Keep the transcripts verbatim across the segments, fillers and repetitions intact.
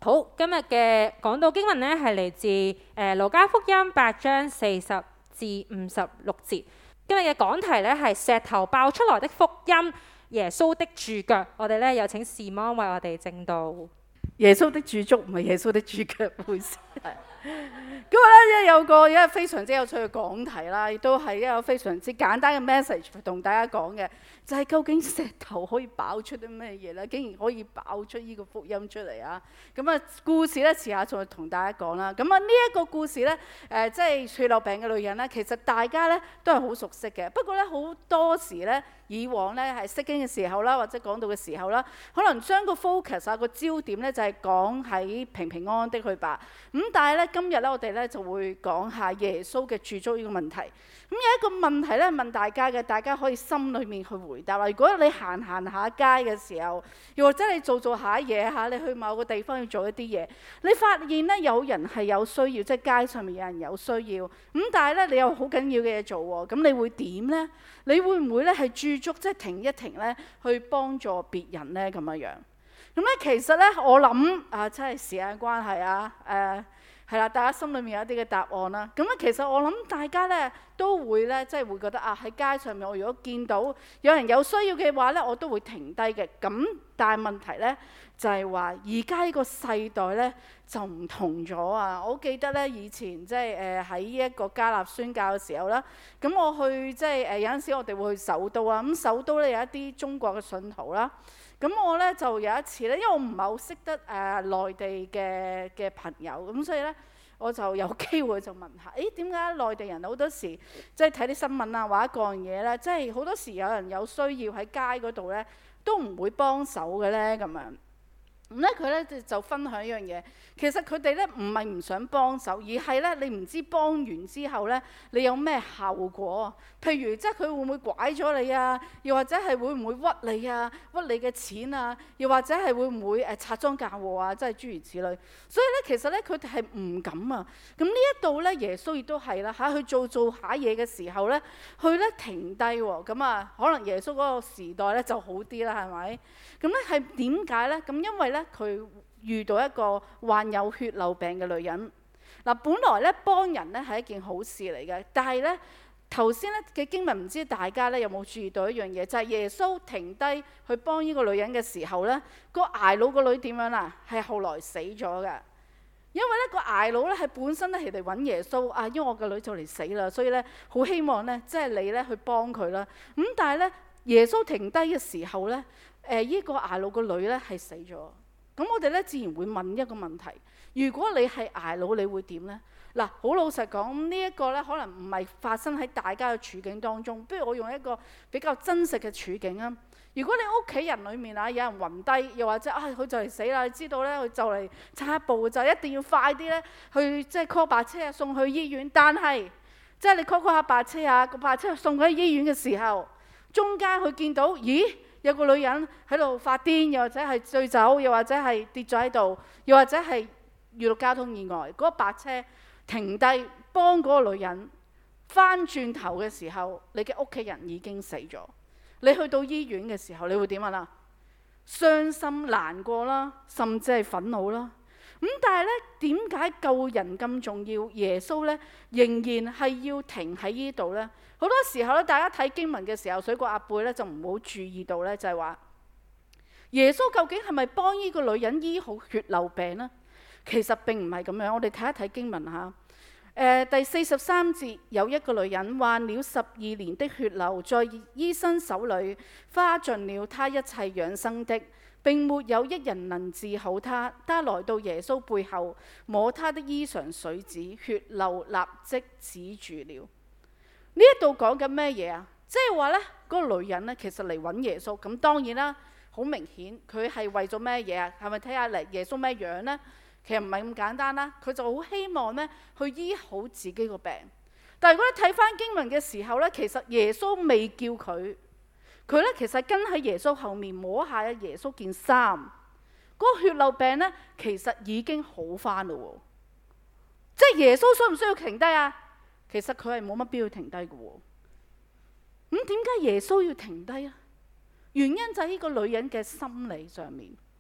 好，今日嘅講道經文呢係嚟自誒《路加福音》八章四十至五十六節。今日嘅講題呢係石頭爆出來的福音，耶穌的註腳。我哋呢有請士芒為我哋證道。 耶穌的駐足唔係耶穌的駐腳，唔好意思。咁啊咧，有個一個非常之有趣嘅講題啦，亦都係一個非常之簡單嘅 message 同大家講嘅，就係、是、究竟石頭可以爆出啲咩嘢咧？竟然可以爆出呢個福音出嚟啊！咁啊，故事咧遲下再同大家講啦。咁啊，呢一個故事咧，誒、呃、即係血漏病嘅女人咧，其實大家咧都係好熟悉嘅。不過咧，好多時咧，以往咧係釋經嘅時候啦，或者講道嘅時候啦，可能將個 focus 啊個焦點咧就係講喺平平安安的去吧。咁但係咧，今日咧我哋咧就會講下耶穌嘅駐足呢個問題。咁有一個問題咧問大家嘅，大家可以心裏面去回答啦。如果你行行下街嘅時候，又或者你做做下嘢嚇，你去某個地方要做一啲嘢，你發現咧有人係有需要，即係街上面有人有需要，咁但係咧你有好緊要嘅嘢做喎，咁你會點咧？你會唔會咧係駐足，即係停一停咧，去幫助別人咧咁樣樣？咁咧其實咧我諗啊，真係時間關係啊，誒、呃。係啦，大家心裏面有一啲嘅答案啦。咁咧，其實我諗大家咧都會咧，即係會覺得啊，喺街上面我如果見到有人有需要嘅話咧，我都會停低嘅。咁但係問題咧就係話，而家呢個世代咧就唔同咗啊！我記得咧以前即係誒喺呢一個加納宣教嘅時候啦，咁我去即係誒有陣時我哋會去首都啊，咁首都咧有一啲中國嘅信徒啦。咁我咧就有一次咧，因為我唔係好識得誒、呃、內地嘅嘅朋友，咁所以咧我就有機會就問下，誒點解內地人好多時即係睇啲新聞啊，或者各樣嘢咧，即係好多時有人有需要喺街嗰度咧，都唔會幫手嘅咧咁樣。咁咧佢咧就分享一樣嘢，其實佢哋咧唔係唔想幫手，而係咧你唔知幫完之後咧，你有咩後果？譬如即係佢會唔會拐咗你啊？又或者係會唔會屈你啊？屈你嘅錢啊？又或者係會唔會誒拆裝嫁禍啊？即係諸如此類。所以咧其實咧佢哋係唔敢啊。咁呢一度咧耶穌亦都係啦嚇，佢做做下嘢嘅時候咧，佢咧停低喎。咁啊可能耶穌嗰個時代咧就好啲啦，係咪？咁咧係點解咧？咁因為咧佢遇到一個患有血漏病嘅女人。嗱，本來咧幫人咧係一件好事嚟嘅，但係咧頭先咧嘅經文唔知大家咧有冇注意到一樣嘢，就係耶穌停低去幫呢個女人嘅時候咧，個睚魯個女點樣啊？係後來死咗嘅。因為咧個睚魯咧係本身咧係嚟揾耶穌啊，因為我個女就嚟死啦，所以咧好希望咧即係你咧去幫佢啦。咁但係咧耶穌停低嘅時候咧。誒、呃、依、這個睚魯個女咧係死咗，咁我哋咧自然會問一個問題：如果你係睚魯，你會點咧？嗱，好老實講，這個、呢一個咧可能唔係發生喺大家嘅處境當中，不如我用一個比較真實嘅處境啊。如果你屋企人裏面啊有人暈低，又或者啊佢就嚟死啦，你知道咧佢就嚟差一步，就一定要快啲咧去即係 call 白車啊送去醫院。但係即係你 call call 下白車啊，個白車送佢去醫院嘅時候，中間佢見到咦？有個女人喺度發癲，又或者係醉酒，又或者係跌咗喺度，又或者係遇到交通意外。嗰個白車停低幫嗰個女人，翻轉頭嘅時候，你嘅屋企人已經死咗。你去到醫院嘅時候，你會點啊？傷心難過啦，甚至係憤怒啦。咁但係咧，點解救人咁重要？耶穌咧仍然係要停喺呢度咧。好多時候咧，大家睇經文嘅時候，水過鴨背咧就唔好注意到咧，就係話耶穌究竟係咪幫呢個女人醫好血漏病呢？其實並唔係咁樣。我哋睇一睇經文嚇。誒、呃、第四十三節，有一個女人患了十二年的血漏，在醫生手裏花盡了她一切養生的，並沒有一人能治好她。她來到耶穌背後，摸他的衣裳繸子，血漏立即止住了。呢一度講緊咩嘢啊？即係話咧，嗰、那個女人咧，其實嚟揾耶穌，咁當然啦，好明顯佢係為咗咩嘢啊？係咪睇下嚟耶穌咩樣咧？其實唔係咁簡單啦，佢就好希望咧去醫好自己個病。但係如果你睇翻經文嘅時候咧，其實耶穌未叫佢，佢咧其實跟喺耶穌後面摸下耶穌件衫，嗰、那個血漏病咧其實已經好翻咯。即係耶穌需唔需要停低啊？其實佢係冇乜必要停低嘅喎。咁點解耶穌要停低啊？原因就喺呢個女人嘅心理上面。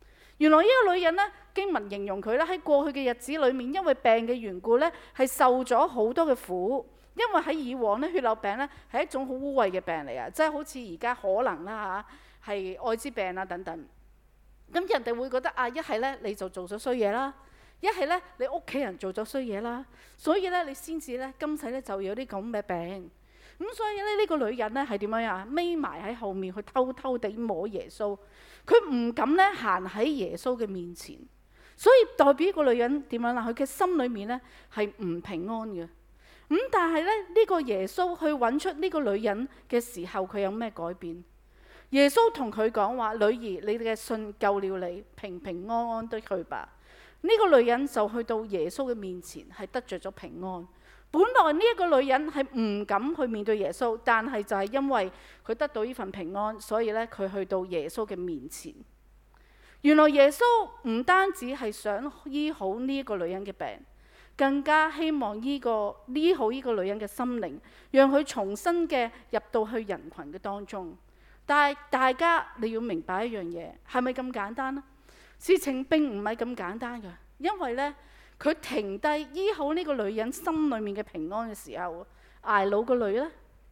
原來呢個女人呢，經文形容佢咧喺過去嘅日子裏面，因為病嘅緣故咧，係受咗好多嘅苦。因為喺以往咧，血漏病咧係一種好污穢嘅病嚟啊，即係好似而家可能啦嚇，係愛滋病啊等等。咁人哋會覺得啊，一係咧你就做咗衰嘢啦，一係咧你屋企人做咗衰嘢啦，所以咧你先至咧今世咧就有啲咁嘅病。咁所以咧呢個女人咧係點樣啊？匿埋喺後面去偷偷地摸耶穌，佢唔敢咧行喺耶穌嘅面前，所以代表呢個女人點樣啦？佢嘅心裏面咧係唔平安嘅。咁但係咧呢個耶穌去揾出呢個女人嘅時候，佢有咩改變？耶穌同佢講話：女兒，你嘅信救了你，平平安安的去吧。呢個女人就去到耶穌嘅面前，係得着咗平安。本來呢一個女人係唔敢去面對耶穌，但係就係因為佢得到呢份平安，所以咧佢去到耶穌嘅面前。原來耶穌唔單止係想醫好呢一個女人嘅病，更加希望呢個醫好呢個女人嘅心靈，讓佢重新嘅入到去人群嘅當中。但係大家你要明白一樣嘢，係咪咁簡單呢？事情並唔係咁簡單㗎，因為呢，佢停低醫好呢個女人心裏面嘅平安嘅時候，睚魯個女呢，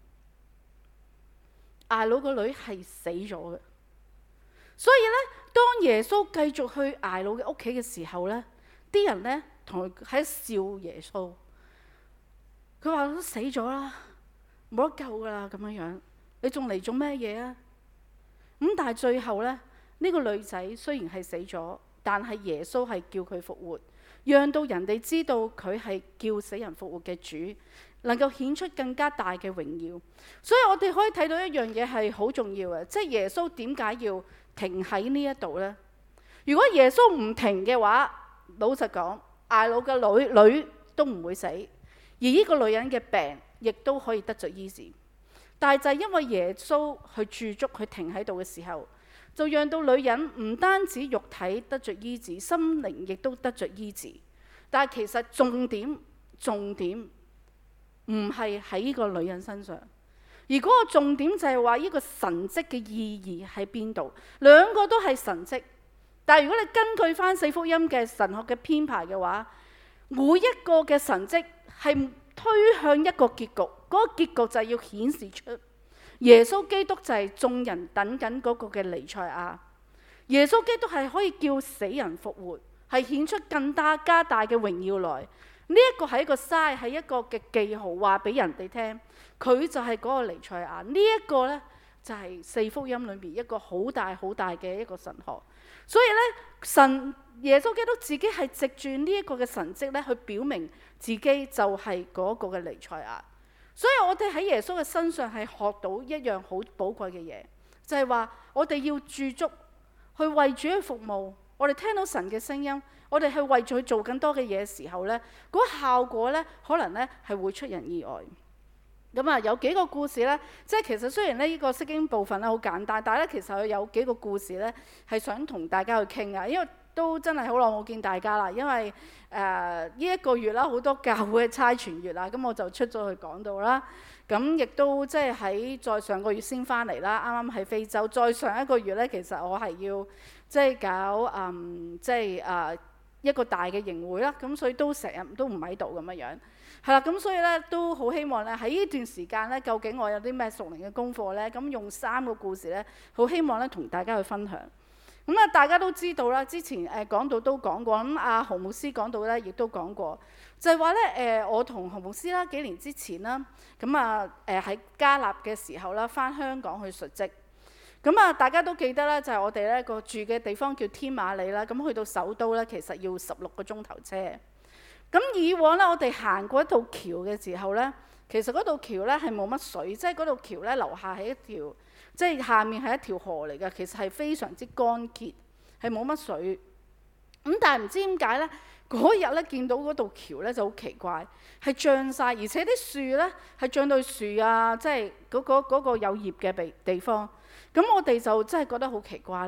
睚魯個女係死咗嘅。所以呢，當耶穌繼續去睚魯嘅屋企嘅時候呢，啲人呢同佢喺笑耶穌。佢話都死咗啦，冇得救噶啦，咁樣樣，你仲嚟做咩嘢啊？咁但係最後呢，呢個女仔雖然係死咗，但係耶穌係叫佢復活，讓到人哋知道佢係叫死人復活嘅主，能夠顯出更加大嘅榮耀。所以我哋可以睇到一樣嘢係好重要嘅，即係耶穌點解要停喺呢一度呢？如果耶穌唔停嘅話，老實講，睚魯嘅女女都唔會死，而呢個女人嘅病亦都可以得着醫治。但係就係因為耶穌去駐足，去停喺度嘅時候，就讓到女人唔單止肉體得着醫治，心靈亦都得着醫治。但係其實重點重點唔係喺呢個女人身上，而嗰個重點就係話呢個神蹟嘅意義喺邊度？兩個都係神蹟，但係如果你根據翻四福音嘅神學嘅編排嘅話，每一個嘅神蹟係推向一個結局，嗰個結局就係要顯示出耶穌基督就係眾人等緊嗰個嘅彌賽亞。耶穌基督係可以叫死人復活，係顯出更加加大嘅榮耀來。呢一個係一個 sign，係一個嘅記號，話俾人哋聽，佢就係嗰個彌賽亞。呢一個呢，就係四福音裏面一個好大好大嘅一個神學。所以呢，神耶穌基督自己係藉住呢一個嘅神蹟咧，去表明自己就係嗰個嘅彌賽亞。所以我哋喺耶穌嘅身上係學到一樣好寶貴嘅嘢，就係話我哋要駐足去為主去服務。我哋聽到神嘅聲音，我哋係為咗去做更多嘅嘢嘅時候呢，嗰個效果呢，可能呢係會出人意外。咁啊，有幾個故事呢，即係其實雖然呢呢個釋經部分咧好簡單，但係咧其實佢有幾個故事呢係想同大家去傾啊，因為都真係好耐冇見大家啦。因為誒呢一個月啦，好多教會嘅差傳月啦，咁我就出咗去講道啦。咁亦都即係喺再上個月先翻嚟啦，啱啱喺非洲。再上一個月呢，其實我係要即係搞嗯即係啊一個大嘅營會啦，咁所以都成日都唔喺度咁樣樣。係啦，咁所以咧都好希望咧喺呢段時間咧，究竟我有啲咩屬靈嘅功課咧？咁用三個故事咧，好希望咧同大家去分享。咁啊，大家都知道啦，之前誒講道都講過，咁阿洪牧師講道咧亦都講過，就係話咧誒，我同洪牧師啦幾年之前啦，咁啊誒喺加納嘅時候啦，翻香港去述職。咁啊，大家都記得啦，就係我哋咧個住嘅地方叫天馬里啦，咁去到首都咧，其實要十六個鐘頭車。咁以往咧，我哋行過一道橋嘅時候咧，其實嗰道橋咧係冇乜水，即係嗰道橋咧樓下係一條，即係下面係一條河嚟嘅，其實係非常之乾竭，係冇乜水。咁但係唔知點解咧，嗰日咧見到嗰道橋咧就好奇怪，係漲晒，而且啲樹咧係漲到樹啊，即係嗰個嗰個有葉嘅地地方。咁我哋就真係覺得好奇怪啦。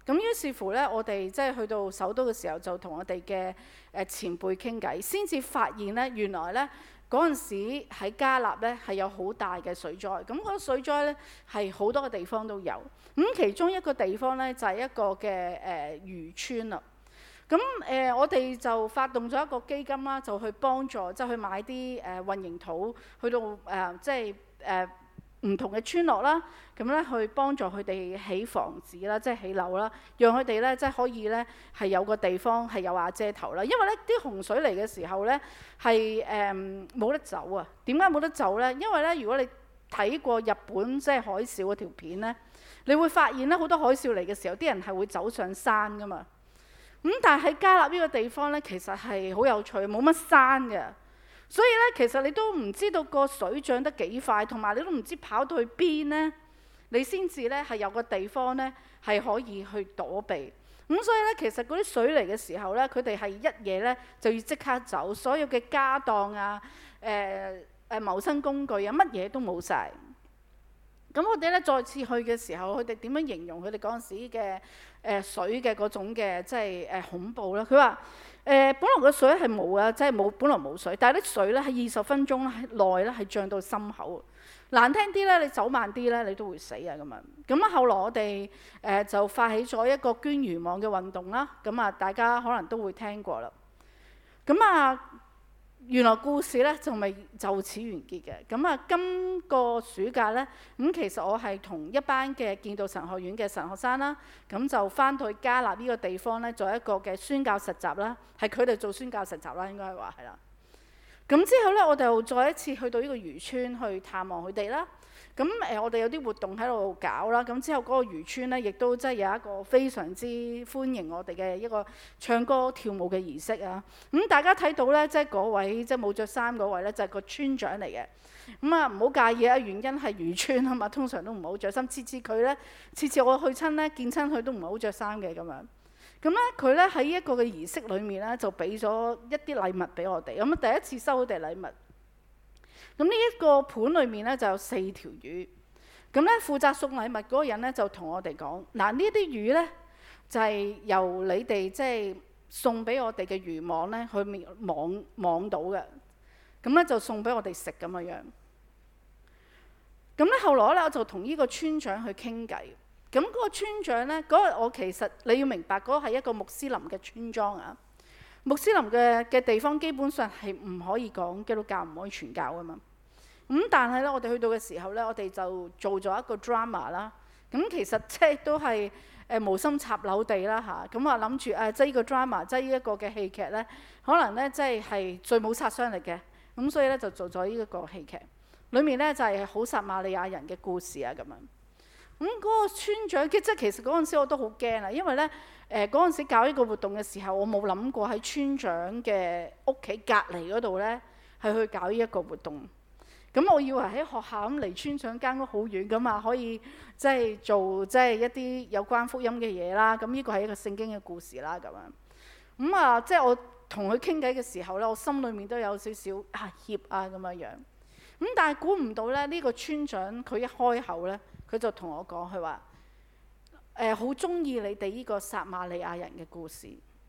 咁於是乎咧，我哋即係去到首都嘅時候，就同我哋嘅誒前輩傾偈，先至發現咧，原來咧嗰陣時喺加納咧係有好大嘅水災。咁嗰個水災咧係好多個地方都有。咁其中一個地方咧就係、是、一個嘅誒、呃、漁村啦。咁誒、呃，我哋就發動咗一個基金啦，就去幫助，即係去買啲誒、呃、混凝土，去到誒、呃、即係誒唔同嘅村落啦，咁咧去幫助佢哋起房子啦，即係起樓啦，讓佢哋咧即係可以咧係有個地方係有瓦遮頭啦。因為咧啲洪水嚟嘅時候咧係誒冇得走啊。點解冇得走咧？因為咧如果你睇過日本即係海嘯嗰條片咧，你會發現咧好多海嘯嚟嘅時候，啲人係會走上山噶嘛。咁、嗯、但係喺加納呢個地方咧，其實係好有趣，冇乜山嘅，所以咧其實你都唔知道個水漲得幾快，同埋你都唔知跑到去邊咧，你先至咧係有個地方咧係可以去躲避。咁、嗯、所以咧其實嗰啲水嚟嘅時候咧，佢哋係一夜咧就要即刻走，所有嘅家當啊、誒、呃、誒謀生工具啊，乜嘢都冇晒。咁我哋咧再次去嘅時候，佢哋點樣形容佢哋嗰陣時嘅誒、呃、水嘅嗰種嘅即係誒、呃、恐怖咧？佢話誒本來個水係冇啊，即係冇本來冇水，但係啲水咧喺二十分鐘內咧係漲到心口。難聽啲咧，你走慢啲咧，你都會死啊咁樣。咁啊後來我哋誒、呃、就發起咗一個捐魚網嘅運動啦。咁啊大家可能都會聽過啦。咁啊〜原來故事咧就未就此完結嘅。咁啊，今個暑假咧，咁其實我係同一班嘅建道神學院嘅神學生啦，咁就翻到去加納呢個地方咧，做一個嘅宣教實習啦，係佢哋做宣教實習啦，應該係話係啦。咁之後咧，我哋又再一次去到呢個漁村去探望佢哋啦。咁誒、呃，我哋有啲活動喺度搞啦。咁之後嗰個漁村咧，亦都即係有一個非常之歡迎我哋嘅一個唱歌跳舞嘅儀式啊。咁、嗯、大家睇到咧，即係嗰位即係冇着衫嗰位咧，就係、是、個村長嚟嘅。咁啊，唔好介意啊，原因係漁村啊嘛，通常都唔好着衫。次次佢咧，次次我去親咧，見親佢都唔係好着衫嘅咁樣。咁咧，佢咧喺一個嘅儀式裏面咧，就俾咗一啲禮物俾我哋。咁啊，第一次收佢哋禮物。咁呢一個盤裏面咧就有四條魚。咁咧負責送禮物嗰個人咧就同我哋講：嗱，呢啲魚咧就係、是、由你哋即係送俾我哋嘅漁網咧去網網到嘅。咁咧就送俾我哋食咁嘅樣。咁咧後來咧我就同呢個村長去傾偈。咁嗰個村長咧，嗰、那個我其實你要明白，嗰個係一個穆斯林嘅村莊啊。穆斯林嘅嘅地方基本上係唔可以講基督教，唔可以傳教噶嘛。咁、嗯、但係咧，我哋去到嘅時候咧，我哋就做咗一個 drama 啦。咁、嗯、其實即係都係誒、呃、無心插柳地啦嚇。咁啊諗住誒，即係呢個 drama，即係呢一個嘅戲劇咧，可能咧即係係最冇殺傷力嘅。咁、嗯、所以咧就做咗呢一個戲劇，裡面咧就係、是、好撒瑪利亞人嘅故事啊咁樣。咁、嗯、嗰、那個村長即係其實嗰陣時我都好驚啊，因為咧誒嗰陣時搞呢個活動嘅時候，我冇諗過喺村長嘅屋企隔離嗰度咧係去搞呢一個活動。咁我以為喺學校咁離村長間屋好遠咁啊，可以即係做即係一啲有關福音嘅嘢啦。咁呢個係一個聖經嘅故事啦咁樣。咁啊，即係我同佢傾偈嘅時候咧，我心裏面都有少少啊怯啊咁樣樣。咁但係估唔到咧，呢個村長佢一開口咧，佢就同我講，佢話誒好中意你哋呢個撒瑪利亞人嘅故事。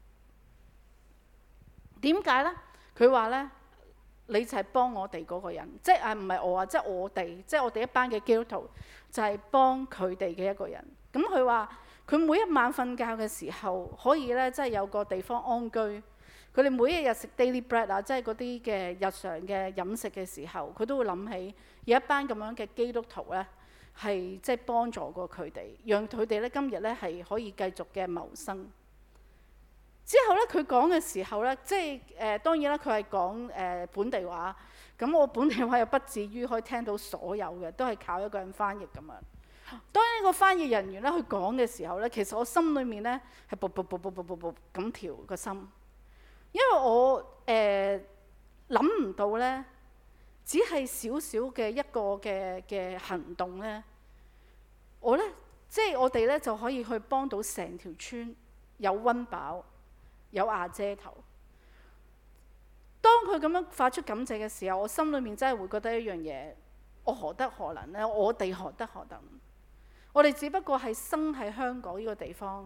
點解咧？佢話咧。你就係幫我哋嗰個人，即係誒唔係我啊，即係我哋，即係我哋一班嘅基督徒，就係幫佢哋嘅一個人。咁佢話佢每一晚瞓覺嘅時候，可以咧即係有個地方安居。佢哋每一日食 daily bread 啊，即係嗰啲嘅日常嘅飲食嘅時候，佢都會諗起有一班咁樣嘅基督徒咧，係即係幫助過佢哋，讓佢哋咧今日咧係可以繼續嘅謀生。之後咧，佢講嘅時候咧，即係誒、呃、當然啦，佢係講誒本地話。咁我本地話又不至於可以聽到所有嘅，都係靠一個人翻譯咁樣。當呢個翻譯人員咧，佢講嘅時候咧，其實我心裏面咧係噗噗噗噗噗噗噗咁跳個心，因為我誒諗唔到咧，只係少少嘅一個嘅嘅行動咧，我咧即係我哋咧就可以去幫到成條村有溫飽。有瓦遮頭。當佢咁樣發出感謝嘅時候，我心裏面真係會覺得一樣嘢：我何德何能呢？我哋何德何能？我哋只不過係生喺香港呢個地方，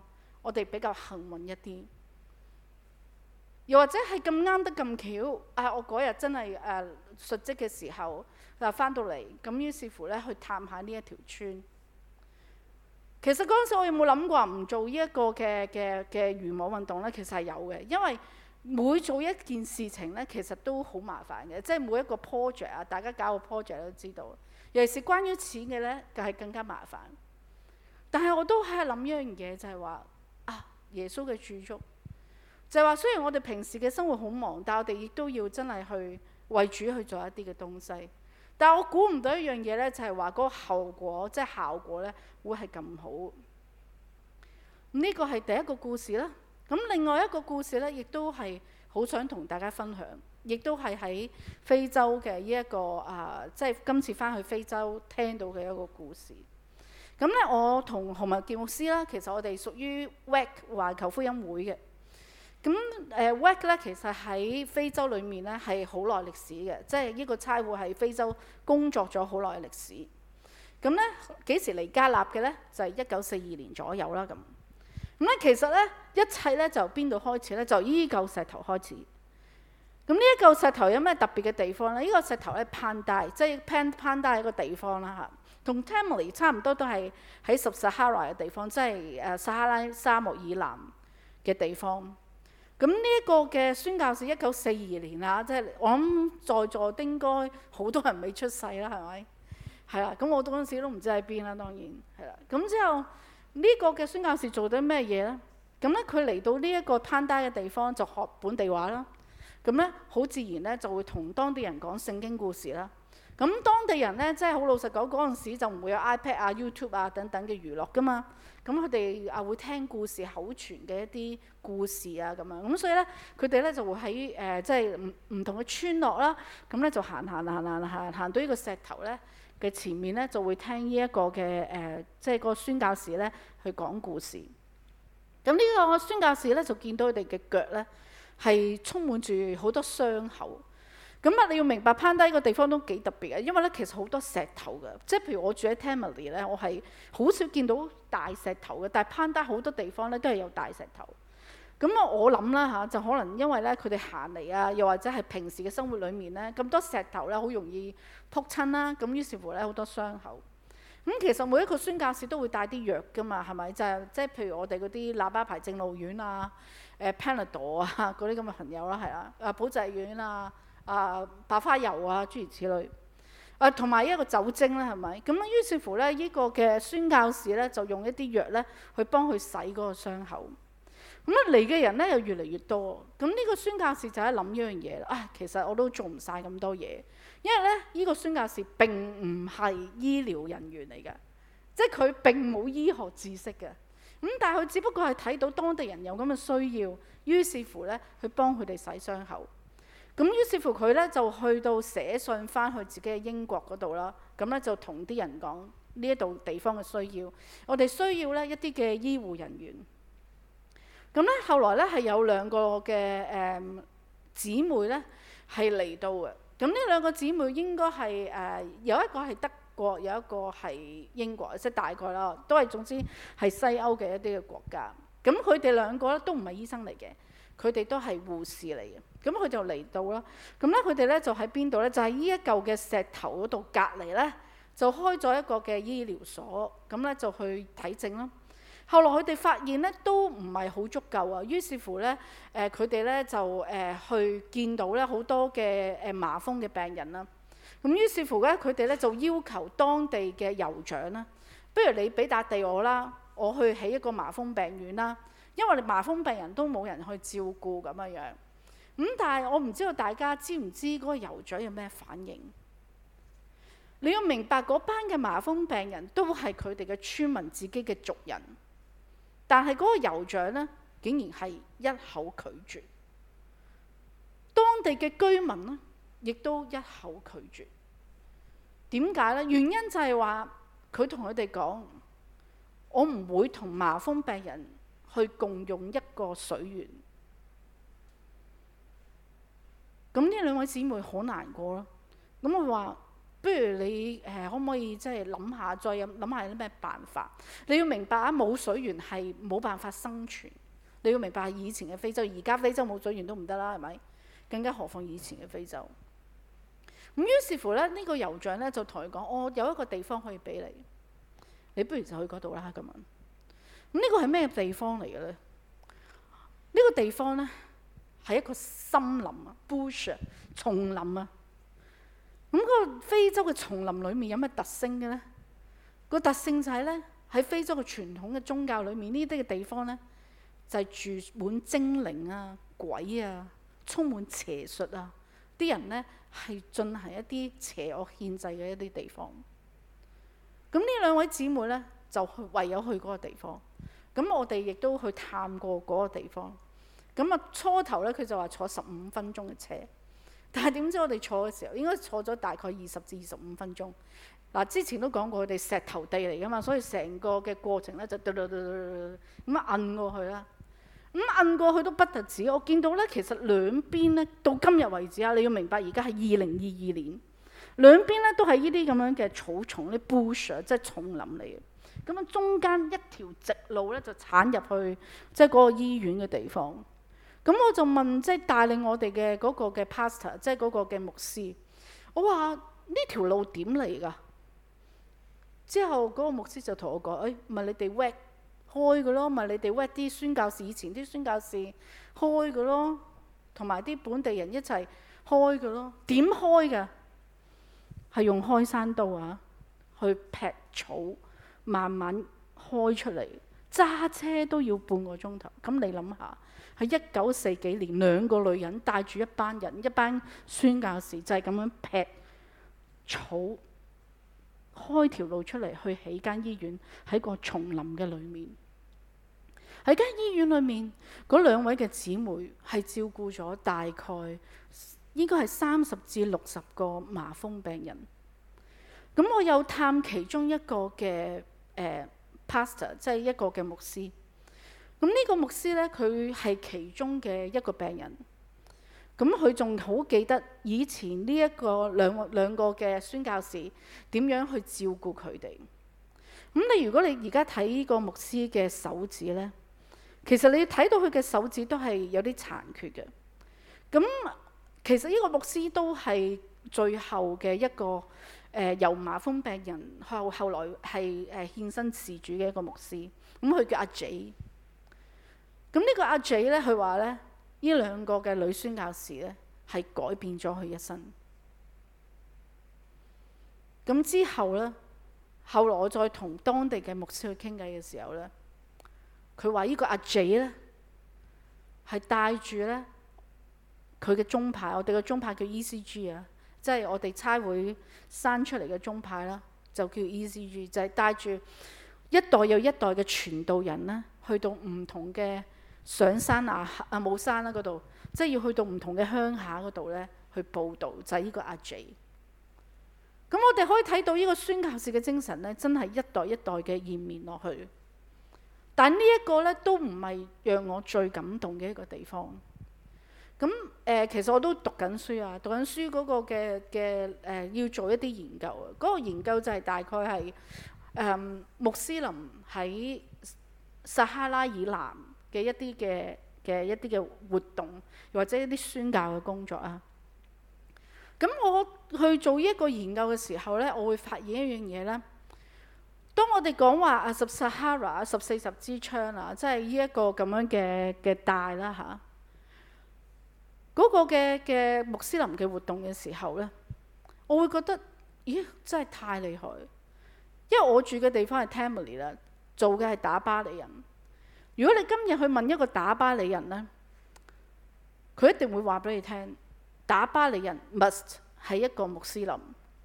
我哋比較幸運一啲。又或者係咁啱得咁巧，啊！我嗰日真係誒述職嘅時候，嗱翻到嚟，咁於是乎咧去探下呢一條村。其實嗰陣時我有冇諗過唔做呢一個嘅嘅嘅漁網運動咧？其實係有嘅，因為每做一件事情咧，其實都好麻煩嘅，即係每一個 project 啊，大家搞個 project 都知道，尤其是關於錢嘅咧，就係更加麻煩。但係我都喺度諗一樣嘢，就係話啊，耶穌嘅駐足。就係話，雖然我哋平時嘅生活好忙，但係我哋亦都要真係去為主去做一啲嘅東西。但係我估唔到一樣嘢咧，就係話嗰個後果，即係效果咧，會係咁好。呢個係第一個故事啦。咁另外一個故事咧，亦都係好想同大家分享，亦都係喺非洲嘅呢一個啊，即係今次翻去非洲聽到嘅一個故事。咁咧，我同何文傑牧師啦，其實我哋屬於 W E C 環球福音會嘅。咁誒 W E C 咧，其實喺非洲裏面咧係好耐歷史嘅，即係呢個差會喺非洲工作咗好耐嘅歷史。咁咧幾時嚟加納嘅咧？就係一九四二年左右啦。咁咁咧其實咧一切咧就邊度開始咧？就依嚿石頭開始。咁呢一嚿石頭有咩特別嘅地方咧？呢、這個石頭咧潘大，即係潘潘大係一個地方啦嚇，同 Tamale 差唔多，都係喺 Sub-Sahara 嘅地方，即係誒撒哈拉沙漠以南嘅地方。咁呢一個嘅宣教士一九四二年啦，即係我諗在座都應該好多人未出世啦，係咪？係啦，咁我嗰陣時都唔知喺邊啦，當然係啦。咁之後呢個嘅宣教士做咗咩嘢咧？咁咧佢嚟到呢一個潘大嘅地方就學本地話啦。咁咧好自然咧就會同當地人講聖經故事啦。咁當地人咧即係好老實講，嗰陣時就唔會有 iPad 啊、YouTube 啊等等嘅娛樂噶嘛。咁佢哋啊會聽故事口傳嘅一啲故事啊咁樣，咁所以咧佢哋咧就會喺誒、呃、即係唔唔同嘅村落啦，咁咧就行行行行行行到呢個石頭咧嘅前面咧，就會聽呢一個嘅誒、呃、即係個宣教士咧去講故事。咁呢個宣教士咧就見到佢哋嘅腳咧係充滿住好多傷口。咁啊，你要明白潘大呢個地方都幾特別嘅，因為咧其實好多石頭嘅，即係譬如我住喺 Tamale 咧，我係好少見到大石頭嘅，但係潘大好多地方咧都係有大石頭。咁啊，我諗啦嚇，就可能因為咧佢哋行嚟啊，又或者係平時嘅生活裡面咧，咁多石頭咧好容易撲親啦，咁於是乎咧好多傷口。咁其實每一個宣教士都會帶啲藥㗎嘛，係咪？就係即係譬如我哋嗰啲喇叭牌正露丸啊、誒 Panadol 啊嗰啲咁嘅朋友啦，係啦，啊保濟丸啊。啊，白花油啊，諸如此類，啊，同埋一個酒精啦，係咪？咁於是乎咧，呢、這個嘅宣教士咧就用一啲藥咧去幫佢洗嗰個傷口。咁啊嚟嘅人咧又越嚟越多。咁呢個宣教士就喺諗一樣嘢啦。啊，其實我都做唔晒咁多嘢，因為咧呢、這個宣教士並唔係醫療人員嚟嘅，即係佢並冇醫學知識嘅。咁但係佢只不過係睇到當地人有咁嘅需要，於是乎咧去幫佢哋洗傷口。咁於是乎佢咧就去到寫信翻去自己嘅英國嗰度啦，咁咧就同啲人講呢一度地方嘅需要，我哋需要咧一啲嘅醫護人員。咁咧後來咧係有兩個嘅誒姊妹咧係嚟到嘅，咁呢兩個姊妹應該係誒、呃、有一個係德國，有一個係英國，即係大概啦，都係總之係西歐嘅一啲嘅國家。咁佢哋兩個咧都唔係醫生嚟嘅，佢哋都係護士嚟嘅。咁佢就嚟到啦，咁咧佢哋咧就喺邊度咧？就喺呢一嚿嘅石頭嗰度隔離咧，就開咗一個嘅醫療所，咁咧就去睇症啦。後來佢哋發現咧都唔係好足夠啊，於是乎咧誒佢哋咧就誒、呃、去見到咧好多嘅誒麻風嘅病人啦。咁於是乎咧佢哋咧就要求當地嘅酋長啦，不如你俾笪地我啦，我去起一個麻風病院啦，因為你麻風病人都冇人去照顧咁樣樣。咁、嗯、但係我唔知道大家知唔知嗰個酋長有咩反應？你要明白嗰班嘅麻風病人都係佢哋嘅村民自己嘅族人，但係嗰個酋長呢，竟然係一口拒絕。當地嘅居民呢，亦都一口拒絕。點解呢？原因就係話佢同佢哋講：我唔會同麻風病人去共用一個水源。咁呢兩位姊妹好難過咯。咁我話： 不如你誒、呃、可唔可以即係諗下，再諗諗下有啲咩辦法？你要明白啊，冇水源係冇辦法生存。你要明白以前嘅非洲，而家非洲冇水源都唔得啦，係咪？更加何況以前嘅非洲。咁於是乎咧，呢、這個酋長咧就同佢講：我有一個地方可以俾你，你不如就去嗰度啦咁樣。咁呢個係咩地方嚟嘅咧？呢、這個地方咧係一個森林啊 ，bush 啊，叢林啊。咁嗰個非洲嘅叢林裏面有咩特徵嘅咧？個特性就係咧，喺非洲嘅傳統嘅宗教裏面，呢啲嘅地方咧就係、是、住滿精靈啊、鬼啊，充滿邪術啊，啲人咧係進行一啲邪惡獻祭嘅一啲地方。咁呢兩位姊妹咧就去唯有去嗰個地方。咁我哋亦都去探過嗰個地方。咁啊初頭咧佢就話坐十五分鐘嘅車。但係點知我哋坐嘅時候，應該坐咗大概二十至二十五分鐘。嗱，之前都講過佢哋石頭地嚟噶嘛，所以成個嘅過程咧就嘟嘟嘟嘟嘟咁啊摁過去啦。咁摁過去都不特止，我見到咧其實兩邊咧到今日為止啊，你要明白而家係二零二二年，兩邊咧都係呢啲咁樣嘅草叢，啲 bush 即係叢林嚟嘅。咁啊中間一條直路咧就鏟入去即係嗰個醫院嘅地方。咁我就問即係帶領我哋嘅嗰個嘅 pastor， 即係嗰個嘅牧師，我話呢條路點嚟㗎？之後嗰個牧師就同我講：誒咪你哋 wet 開嘅咯，咪你哋 wet 啲宣教士，以前啲宣教士開嘅咯，同埋啲本地人一齊開嘅咯。點開㗎？係用開山刀啊，去劈草，慢慢開出嚟。揸車都要半個鐘頭，咁你諗下，喺一九四幾年，兩個女人帶住一班人，一班宣教士就係咁樣劈草，開條路出嚟去起間醫院喺個叢林嘅裏面。喺間醫院裏面，嗰兩位嘅姊妹係照顧咗大概應該係三十至六十個麻風病人。咁我有探其中一個嘅誒。呃pastor 即係一個嘅牧師，咁呢個牧師呢，佢係其中嘅一個病人，咁佢仲好記得以前呢一個兩個兩個嘅宣教士點樣去照顧佢哋。咁你如果你而家睇呢個牧師嘅手指呢，其實你睇到佢嘅手指都係有啲殘缺嘅。咁其實呢個牧師都係最後嘅一個。誒、呃、由麻風病人後後來係誒獻身事主嘅一個牧師，咁佢叫阿 J。咁呢個阿 J 咧，佢話咧，呢兩個嘅女宣教士咧係改變咗佢一生。咁之後咧，後來我再同當地嘅牧師去傾偈嘅時候咧，佢話呢個阿 J 咧係帶住咧佢嘅宗派，我哋嘅宗派叫 E C G 啊。即係我哋差會生出嚟嘅宗派啦，就叫 E C G， 就係帶住一代又一代嘅傳道人咧，去到唔同嘅上山啊啊冇山啦嗰度，即係要去到唔同嘅鄉下嗰度咧去報道，就係、是、呢個阿 J。咁我哋可以睇到呢個宣教士嘅精神咧，真係一代一代嘅延綿落去。但呢一個咧都唔係讓我最感動嘅一個地方。咁誒、呃，其實我都讀緊書啊，讀緊書嗰個嘅嘅誒，要做一啲研究啊。嗰、那個研究就係大概係誒、呃、穆斯林喺撒哈拉以南嘅一啲嘅嘅一啲嘅活動，或者一啲宣教嘅工作啊。咁我去做呢一個研究嘅時候咧，我會發現一樣嘢咧。當我哋講話啊十撒哈拉十四十支槍啊，即係呢一個咁樣嘅嘅帶啦嚇。嗰個嘅嘅穆斯林嘅活動嘅時候呢，我會覺得，咦，真係太厲害！因為我住嘅地方係 Tamale 啦，做嘅係打巴利人。如果你今日去問一個打巴利人呢，佢一定會話俾你聽，打巴利人 must 係一個穆斯林，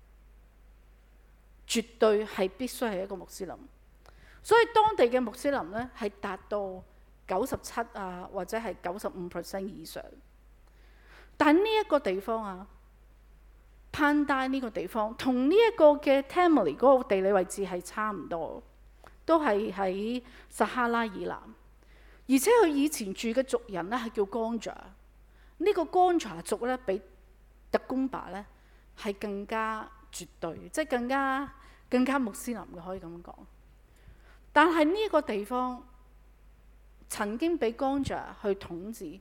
絕對係必須係一個穆斯林。所以當地嘅穆斯林呢，係達到九十七啊，或者係九十五 percent 以上。但呢一個地方啊，潘大呢個地方同呢一個嘅 Tamale 嗰個地理位置係差唔多，都係喺撒哈拉以南。而且佢以前住嘅族人咧係叫 Gondra， 呢個 Gondra 族咧比特公巴咧係更加絕對，即係更加更加穆斯林嘅，可以咁講。但係呢個地方曾經俾剛爵去統治，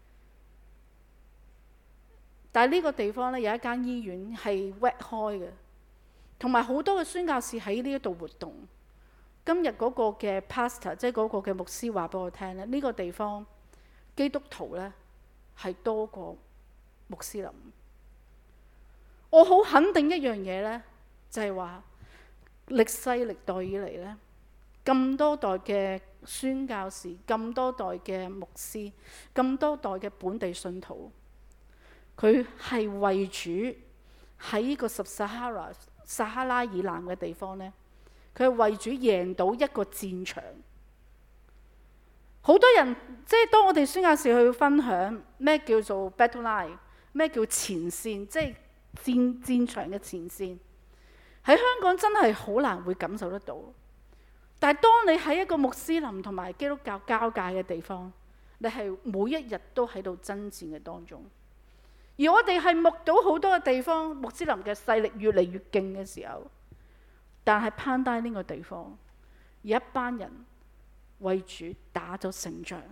但係呢個地方咧有一間醫院係屈開嘅，同埋好多嘅宣教士喺呢一度活動。今日嗰個嘅 pastor， 即係嗰個嘅牧師話俾我聽咧，呢、這個地方基督徒咧係多過穆斯林。我好肯定一樣嘢咧，就係話歷世歷代以嚟咧，咁多代嘅宣教士，咁多代嘅牧師，咁多代嘅本地信徒，佢係為主喺呢個十撒哈拉撒哈拉以南嘅地方咧。佢係為主贏到一個戰場。好多人即係當我哋宣教士去分享咩叫做 battle line， 咩叫前線，即係戰戰場嘅前線，喺香港真係好難會感受得到。但係當你喺一個穆斯林同埋基督教交界嘅地方，你係每一日都喺度爭戰嘅當中。而我哋係目睹好多嘅地方穆斯林嘅勢力越嚟越勁嘅時候，但係攀低呢個地方，而一班人為主打咗勝仗。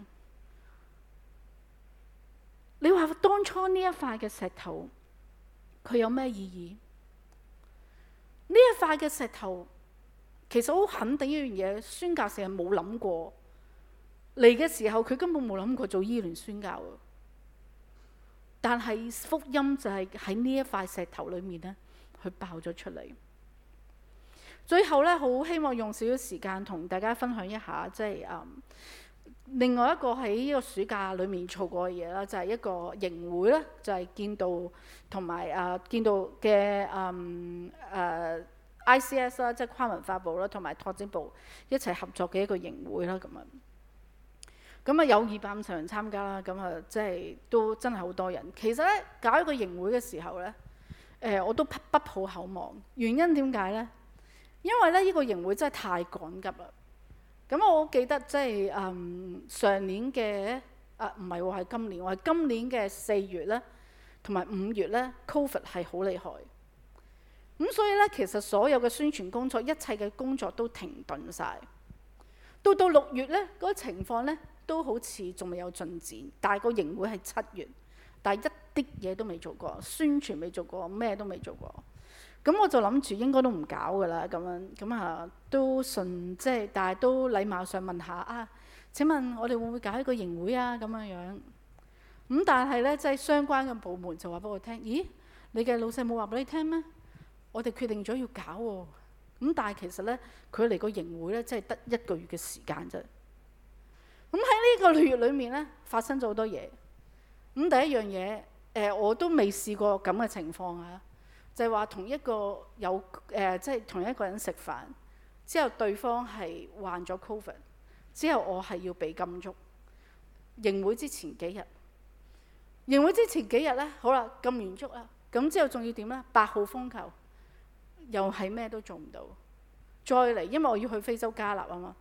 你話當初呢一塊嘅石頭，佢有咩意義？呢一塊嘅石頭，其實好肯定一樣嘢，宣教士係冇諗過嚟嘅時候，佢根本冇諗過做伊聯宣教。但係福音就係喺呢一塊石頭裏面咧，佢爆咗出嚟。最後咧，好希望用少少時間同大家分享一下，即係誒另外一個喺呢個暑假裏面做過嘅嘢啦，就係、是、一個營會咧，就係、是、建道同埋誒建道嘅誒誒 I C S 啦，即係跨文化部啦，同埋拓展部一齊合作嘅一個營會啦，咁啊，咁啊有二百五十人參加啦，咁啊即係都真係好多人。其實咧搞一個營會嘅時候咧，誒、呃、我都不不抱厚望，原因點解咧？因為咧，呢、這個營會真係太趕急啦。咁我記得即係嗯上年嘅啊，唔係喎，係今年，我係今年嘅四月咧，同埋五月咧 ，Covid 係好厲害。咁所以咧，其實所有嘅宣傳工作，一切嘅工作都停頓晒。到到六月咧，嗰、那個情況咧都好似仲未有進展，但係個營會係七月，但係一啲嘢都未做過，宣傳未做過，咩都未做過。咁我就諗住應該都唔搞㗎啦，咁樣咁啊都順即係，但係都禮貌上問下啊。請問我哋會唔會搞一個營會啊？咁樣樣咁，但係咧即係相關嘅部門就話俾我聽：咦，你嘅老細冇話俾你聽咩？我哋決定咗要搞喎、哦。咁但係其實咧，佢嚟個營會咧，即係得一個月嘅時間啫。咁喺呢個月裏面咧，發生咗好多嘢。咁第一樣嘢，誒、呃、我都未試過咁嘅情況啊。就係話同一個有誒，即、呃、係、就是、同一個人食飯之後，對方係患咗 Covid， 之後我係要被禁足。營會之前幾日，營會之前幾日咧，好啦，禁完足啦，咁之後仲要點咧？八號風球，又係咩都做唔到。再嚟，因為我要去非洲加納啊嘛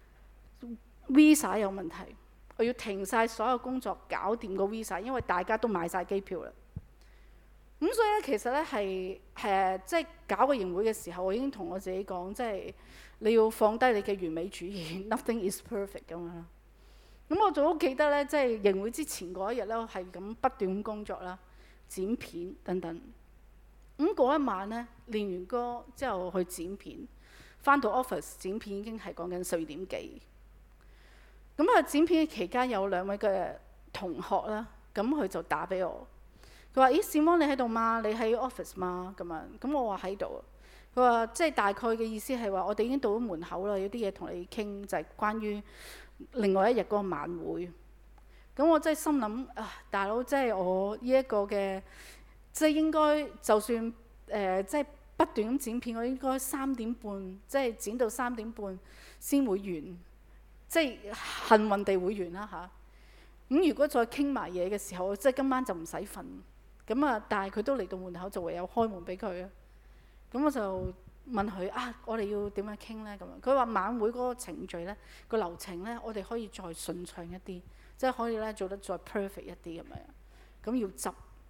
，Visa 有問題，我要停晒所有工作，搞掂個 Visa， 因為大家都買晒機票啦。咁所以咧，其實咧係誒，即係搞個營會嘅時候，我已經同我自己講，即係你要放低你嘅完美主義，nothing is perfect 咁樣。咁我仲好記得咧，即係營會之前嗰一日咧，我係咁不斷咁工作啦、剪片等等。咁嗰一晚咧，練完歌之後去剪片，翻到 office 剪片已經係講緊十二點幾。咁啊，剪片嘅期間有兩位嘅同學啦，咁佢就打俾我。佢話：咦，士摩你喺度嗎？你喺 office 嗎？咁樣，咁我話喺度。佢話即係大概嘅意思係話，我哋已經到咗門口啦，有啲嘢同你傾，就係、是、關於另外一日嗰個晚會。咁我真係心諗啊，大佬，即係我呢一個嘅，即係應該就算誒、呃，即係不斷咁剪片，我應該三點半，即係剪到三點半先會完，即係幸運地會完啦嚇。咁、啊、如果再傾埋嘢嘅時候，即係今晚就唔使瞓。咁啊！但係佢都嚟到門口，就唯有開門俾佢啊。咁我就問佢啊：我哋要點樣傾咧？咁樣佢話晚會嗰個程序咧，個流程咧，我哋可以再順暢一啲，即係可以咧做得再 perfect 一啲咁樣。咁要執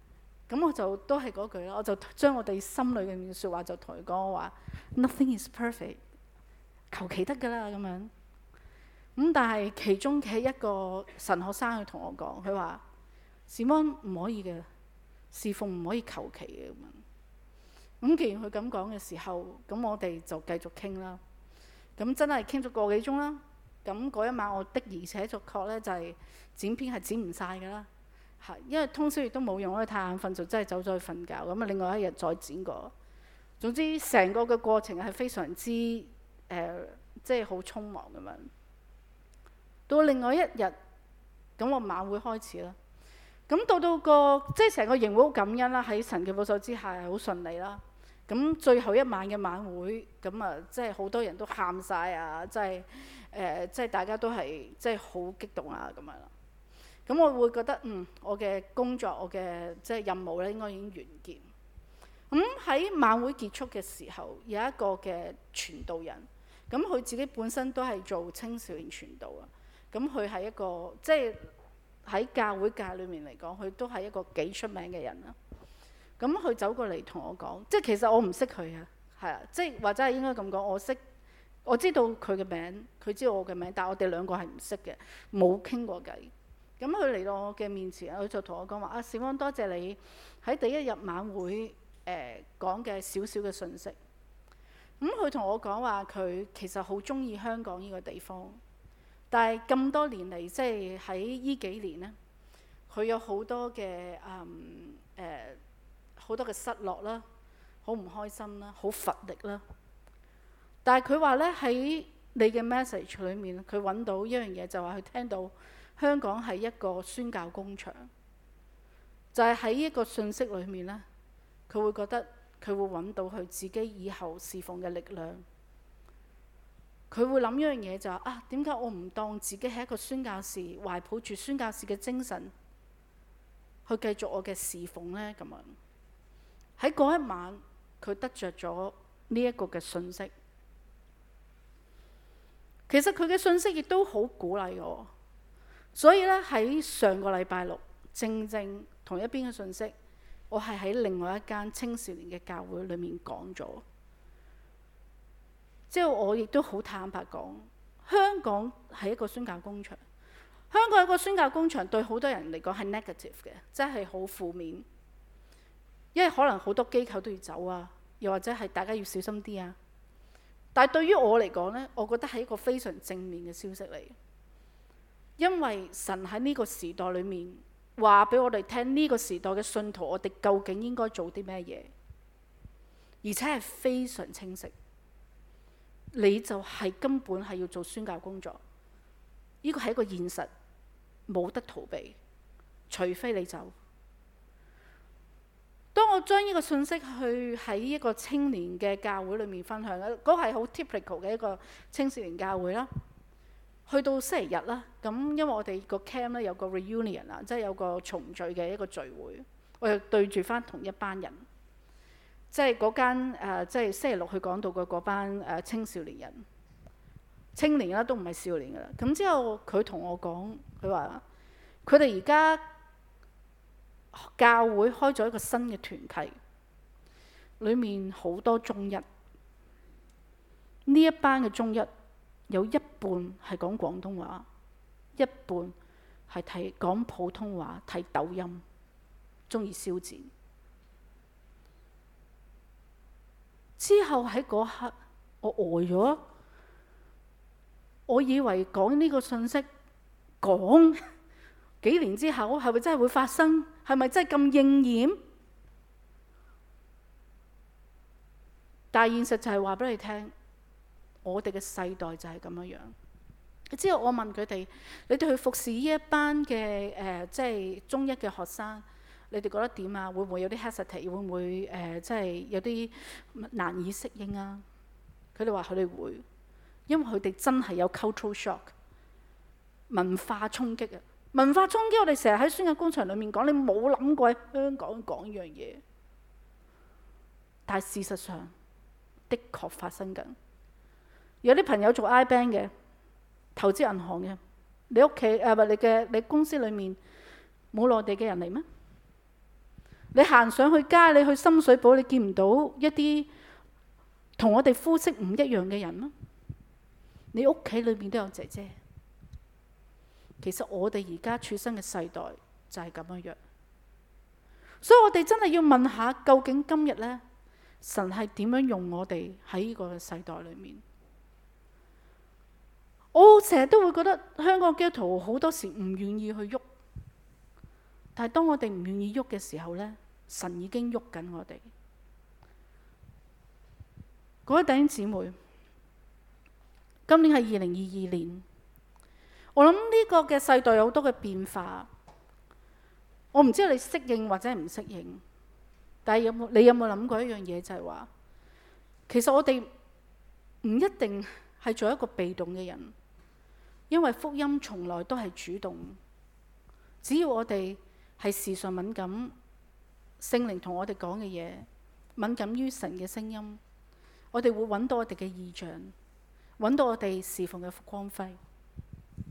咁我就都係嗰句啦，我就將我哋心裏嘅面説話就同佢講，我話 Nothing is perfect， 求其得㗎啦咁樣。咁但係其中嘅一個神學生佢同我講，佢話士安唔可以嘅，侍奉唔可以求其嘅咁樣。咁既然佢咁講嘅時候，咁我哋就繼續傾啦。咁真係傾咗個幾鐘啦。咁嗰一晚我的而且確咧就係剪片係剪唔晒㗎啦，係因為通宵亦都冇用，因為太眼瞓就真係走咗去瞓覺。咁啊，另外一日再剪過。總之成個嘅過程係非常之誒、呃，即係好匆忙咁樣。到另外一日，咁我晚會開始啦。咁到到個即係成個營會好感恩啦，喺神嘅保守之下係好順利啦。咁最後一晚嘅晚會，咁啊，即係好多人都喊晒啊！即係誒、呃，即係大家都係即係好激動啊咁樣啦。咁我會覺得，嗯，我嘅工作，我嘅即係任務咧，應該已經完結。咁喺晚會結束嘅時候，有一個嘅傳道人，咁佢自己本身都係做青少年傳道啊。咁佢係一個即係喺教會界裏面嚟講，佢都係一個幾出名嘅人啦。咁佢走過嚟同我講，即係其實我唔識佢啊，係啊，即係或者係應該咁講，我識，我知道佢嘅名，佢知道我嘅名，但係我哋兩個係唔識嘅，冇傾過偈。咁佢嚟到我嘅面前，佢就同我講話：啊，士安，多謝你喺第一日晚會誒、呃、講嘅少少嘅信息。咁佢同我講話，佢其實好中意香港呢個地方，但係咁多年嚟，即係喺呢幾年呢，佢有好多嘅嗯誒。呃好多嘅失落啦，好唔開心啦，好乏力啦。但係佢話咧，喺你嘅 message 裏面，佢揾到一樣嘢，就話佢聽到香港係一個宣教工場，就係喺呢個信息裏面咧，佢會覺得佢會揾到佢自己以後侍奉嘅力量。佢會諗一樣嘢就係啊，點解我唔當自己係一個宣教士，懷抱住宣教士嘅精神去繼續我嘅侍奉咧？咁樣。喺嗰一晚，佢得着咗呢一個嘅信息。其實佢嘅信息亦都好鼓勵我，所以咧喺上個禮拜六，正正同一邊嘅信息，我係喺另外一間青少年嘅教會裏面講咗。之後我亦都好坦白講，香港係一個宣教工場。香港一個宣教工場對好多人嚟講係 negative 嘅，即係好負面。因為可能好多機構都要走啊，又或者係大家要小心啲啊。但係對於我嚟講呢，我覺得係一個非常正面嘅消息嚟。因為神喺呢個時代裏面話俾我哋聽，呢個時代嘅信徒，我哋究竟應該做啲咩嘢，而且係非常清晰。你就係根本係要做宣教工作，呢個係一個現實，冇得逃避，除非你走。當我將呢個信息去喺一個青年嘅教會裏面分享，嗰個係好 typical 嘅一個青少年教會啦。去到星期日啦，咁因為我哋個 camp 咧有個 reunion 啊，即係有個重聚嘅一個聚會，我又對住翻同一班人，即係嗰間誒，即係星期六去講到嘅嗰班誒青少年人，青年啦都唔係少年噶啦。咁之後佢同我講，佢話佢哋而家教會開咗一個新嘅團契，裡面好多中一，呢一班嘅中一有一半係講廣東話，一半係睇講普通話，睇抖音，中意消遣。之後喺嗰刻，我呆咗，我以為講呢個信息講幾年之後，係咪真係會發生？係咪真係咁應驗？但係現實就係話俾你聽，我哋嘅世代就係咁樣樣。之後我問佢哋：你哋去服侍呢一班嘅誒、呃，即係中一嘅學生，你哋覺得點啊？會唔會有啲 hesitate？會唔會誒、呃，即係有啲難以適應啊？佢哋話佢哋會，因為佢哋真係有 cultural shock， 文化衝擊啊！文化衝擊，我哋成日喺宣教工場裏面講，你冇諗過喺香港講呢樣嘢，但係事實上的確發生緊。有啲朋友做 I-Bank 嘅，投資銀行嘅，你屋企誒唔係你嘅你公司裏面冇內地嘅人嚟咩？ 你行上去街，你去深水埗，你見唔到一啲同我哋膚色唔一樣嘅人咯。你屋企裏面都有姐姐。其實我哋而家處身嘅世代就係咁樣樣，所以我哋真係要問下，究竟今日呢，神係點樣用我哋喺呢個世代裏面？我成日都會覺得香港基督徒好多時唔願意去喐，但係當我哋唔願意喐嘅時候呢，神已經喐緊我哋。各位弟兄姊妹，今年係二零二二年，我諗呢個嘅世代有好多嘅變化，我唔知你適應或者唔適應，但係有冇你有冇諗過一樣嘢，就係話，其實我哋唔一定係做一個被動嘅人，因為福音從來都係主動，只要我哋係時常敏感，聖靈同我哋講嘅嘢，敏感於神嘅聲音，我哋會揾到我哋嘅異象，揾到我哋侍奉嘅光輝。